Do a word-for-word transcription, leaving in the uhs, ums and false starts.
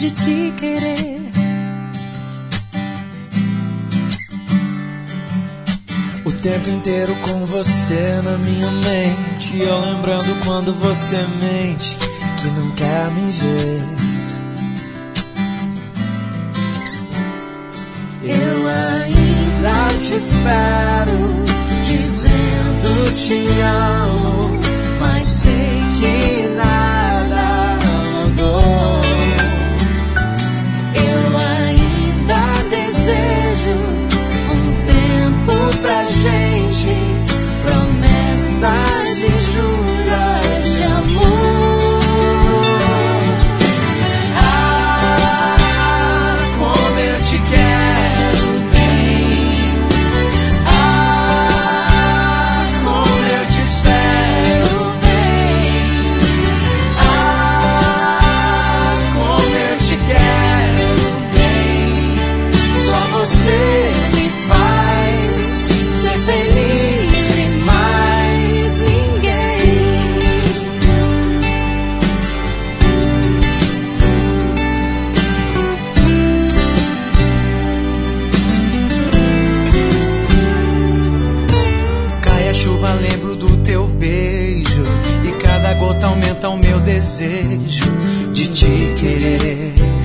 de te querer. O tempo inteiro com você na minha mente, eu lembrando quando você mente que não quer me ver. Eu ainda te espero, dizendo te amo, mas sei que nada mudou. Eu ainda desejo um tempo pra gente, promessas e juras de amor. Ah, como eu te quero bem. Ah, como eu te espero, vem. Ah, como eu te quero bem. Só você me faz ser feliz e mais ninguém. Cai a chuva, lembro do teu beijo, e cada gota aumenta o meu desejo de te querer.